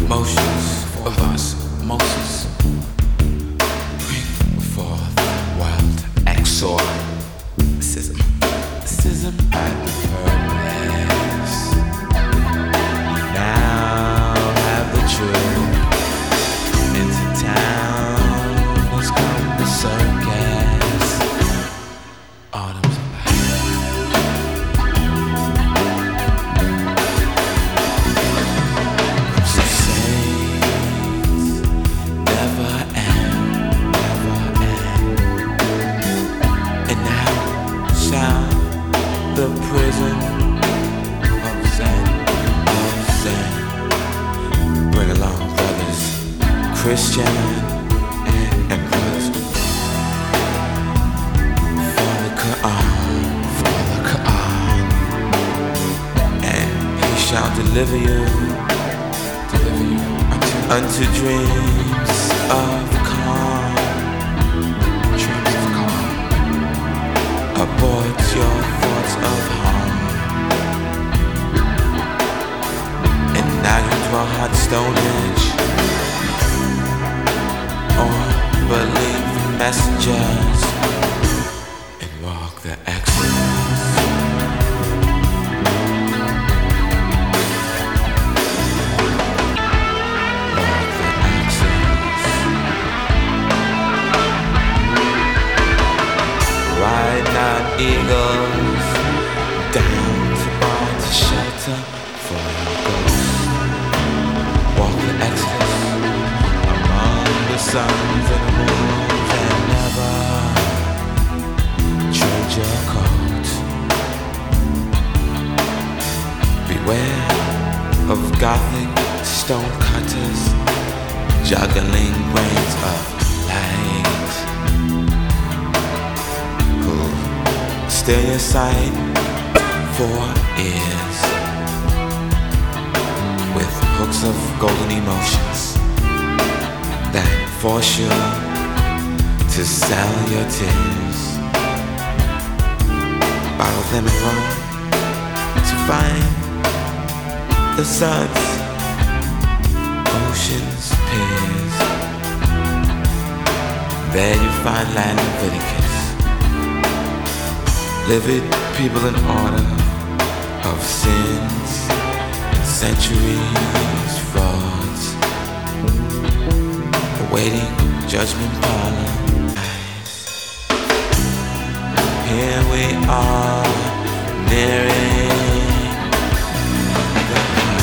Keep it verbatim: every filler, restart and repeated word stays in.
motions of osmosis bring forth wild exorcism. Exorcism at the purpose. Now have the truth. Into town has come the circus. Autumn's the prison of Zen, of Zen. Bring along, brothers, Christian and brothers. For the Quran, for the Quran, and He shall deliver you, deliver you unto, unto dreams of calm, dreams of calm. Abort your thoughts of harm, and now you dwell hot stone edge, or believe the messengers and walk the exodus. Walk the exodus. Ride not eagles down to find a shelter for your ghost. Walk the exodus among the suns and moons, and never tread your coat. Beware of gothic stone cutters juggling brains of light, who steal your sight for ears with hooks of golden emotions that force you to sell your tears. Bottle them in Rome to find the sun's ocean's peers. There you find land Leviticus, livid people in order of sins and centuries frauds, awaiting judgment parlor. Here we are, nearing the